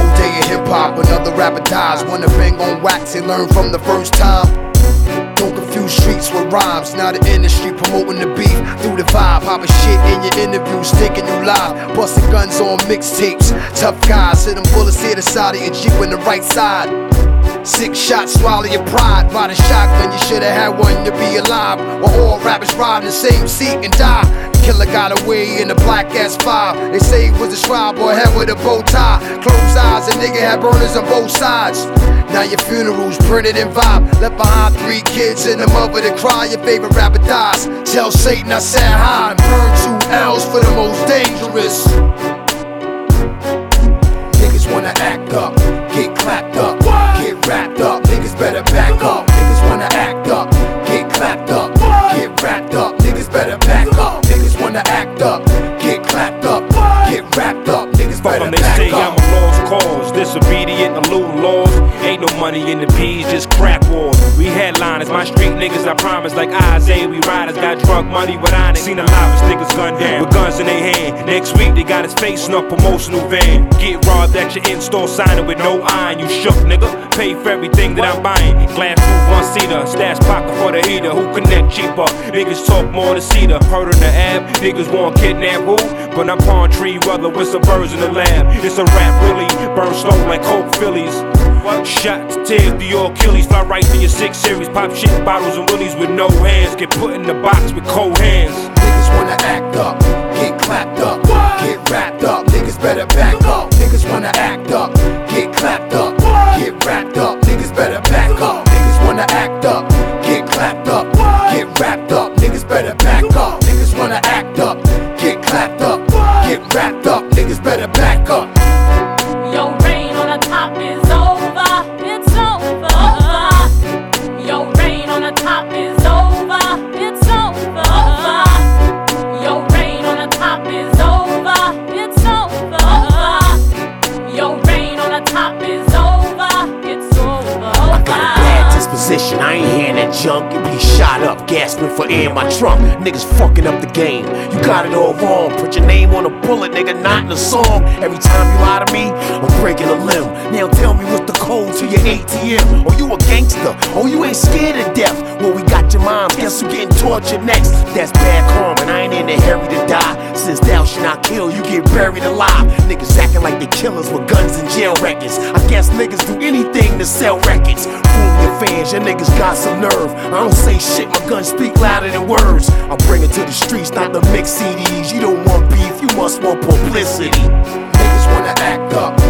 cold day in hip-hop, another rapper dies. Wanna bang on wax and learn from the first time. Don't confuse streets with rhymes. Now the industry promoting the beef through the vibe. Popping shit in your interviews, taking you live. Busting guns on mixtapes. Tough guys, hit them bullets here the side of your Jeep on the right side. 6 shots, swallow your pride. By the shotgun, you should've had one to be alive. While all rappers ride in the same seat and die. The killer got away in the black S5. They say he was a scribe or head with a bow tie. Closed eyes, a nigga had burners on both sides. Now your funeral's printed in vibe. Left behind 3 kids and a mother to cry. Your favorite rapper dies. Tell Satan I said hi and burn 2 L's for the most dangerous. Niggas wanna act up, get clapped up, get wrapped up. Niggas better back up. Niggas wanna act up, get clapped up, get wrapped up. Niggas better back up. Niggas wanna act up, get clapped up, get wrapped up. Niggas better they back say up. I'm a lost cause, disobedient, eluding laws. Ain't no money in the P's, just crap wars. We headliners, my street niggas, I promise. Like Isaiah, we riders, got drug money with Onyx. Seen the loudest niggas gunned down with guns in their hand. Next week they got his face in a promotional van. Get robbed at your in-store signing with no iron. You shook, nigga. Pay for everything that I'm buying. Glass roof, 1-seater, stash pocket for the heater. Who connect cheaper? Niggas talk more to cedar. Heard on the app, niggas want kidnap who? But I'm palm tree weather with some birds in the lab. It's a rap really, burn slow like Coke Phillies. Shot to tears through your Achilles, fly right through your 6 series. Pop shit bottles and willies with no hands. Get put in the box with cold hands. Niggas wanna act up, get clapped up, get wrapped up. Niggas better back up. Niggas wanna act up, get clapped up, get wrapped up. Niggas better back up. Niggas wanna act up, get clapped up, get wrapped up. Niggas better back up. Niggas wanna act up, get clapped up, get wrapped up. Niggas better back up. Your reign on the top is over. It's over. Your reign on the top is over. It's over. Your reign on the top is over. It's over. Your reign on the top is over. It's over. I got a bad disposition, I ain't hearing that junk. You be shot up, gasping for air in my trunk. Niggas fucking up the game, you got it all wrong. Put your name on a bullet, nigga, not in a song. Every time you lie to me, I'm breaking a limb. Now tell me what's the code to your ATM. Oh, you a gangster, oh, you ain't scared of death. Well, we got your moms, guess who getting tortured next? That's bad karma, and I ain't in a hurry to die. Since thou shalt not kill, you get buried alive. Niggas acting like they killers with guns and jail records. I guess niggas do anything to sell records. Fool your fans, your niggas got some nerve. I don't say shit, my guns speak louder than words. I bring it to the streets, not the mix CDs. You don't want beef, you must want publicity. Niggas wanna act up,